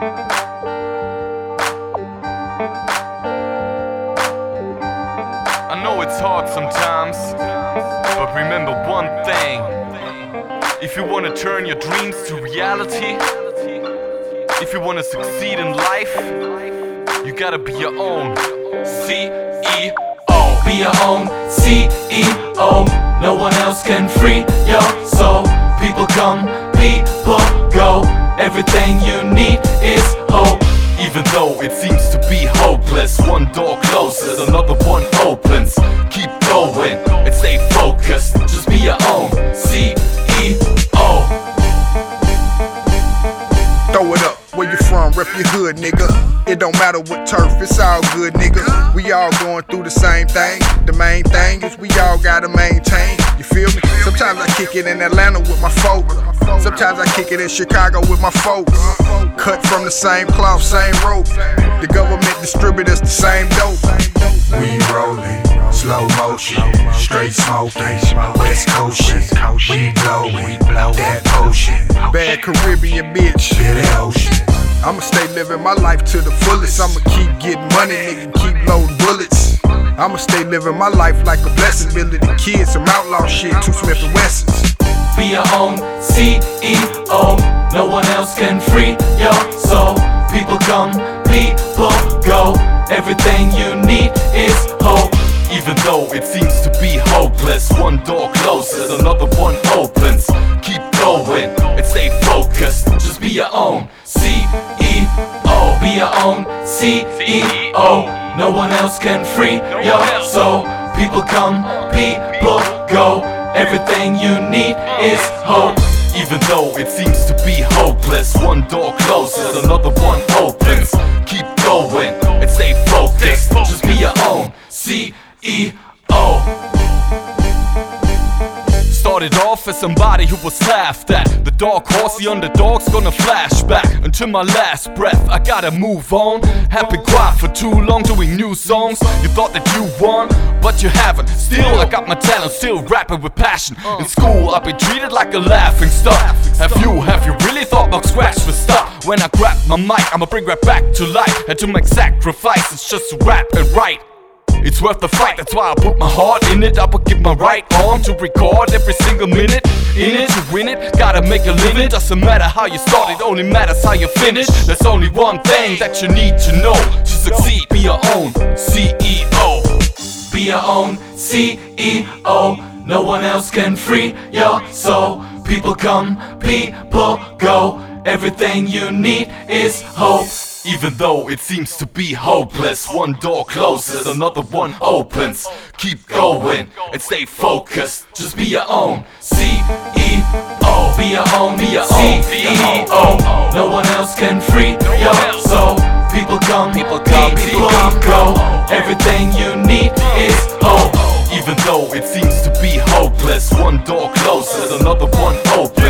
I know it's hard sometimes, but remember one thing. If you wanna turn your dreams to reality, if you wanna succeed in life, you gotta be your own CEO. Be your own CEO. No one else can free your soul. People come, people go. Everything you need is hope. Even though it seems to be hopeless, one door closes, another one opens. Keep going and stay focused. Just be your own CEO. Throw it up, where you from, rep your hood, nigga. It don't matter what turf, it's all good, nigga. We all going through the same thing. The main thing is we all gotta maintain. You feel me? Sometimes I kick it in Atlanta with my folks. Sometimes I kick it in Chicago with my folks. Cut from the same cloth, same rope. The government distribute us the same dope. We rollin', slow motion, straight smoking, West Coast shit. We blowin', that ocean, Bad Caribbean bitch. feel the ocean. I'ma stay living my life to the fullest. I'ma keep getting money, nigga, keep loading bullets. I'ma stay living my life like a blessing. Building the kids some outlaw shit, two Smith & Wessons. Be your own CEO. No one else can free your soul. People come, people go. Everything you need is hope. Even though it seems to be hopeless, one door closes, another one opens. Keep going and stay focused. Just be your own CEO. Be your own CEO. No one else can free your soul. People come, people go. Everything you need is hope. Even though it seems to be hopeless, one door closes, another one opens. Keep going and stay focused. Just be your own CEO. Started off as somebody who was laughed at. The dark horse, the underdog's gonna flash back until my last breath. I gotta move on. Have been quiet for too long doing new songs. You thought that you won, but you haven't. Still, I got my talent, still rapping with passion. In school, I've been treated like a laughing stock. Have you really thought about scratch for stop? When I grab my mic, I'ma bring rap back to life. And to make sacrifices just to rap and write. It's worth the fight, that's why I put my heart in it. I would give my right arm to record every single minute. In it to win it, gotta make a living. Doesn't matter how you start, it only matters how you finish. There's only one thing that you need to know to succeed. Be your own CEO. Be your own CEO. No one else can free your soul. People come, people go. Everything you need is hope. Even though it seems to be hopeless, one door closes, another one opens. Keep going and stay focused. Just be your own CEO. Be your own CEO. No one else can free your soul. People come, people go. Everything you need is hope. Even though it seems to be hopeless, one door closes, another one opens.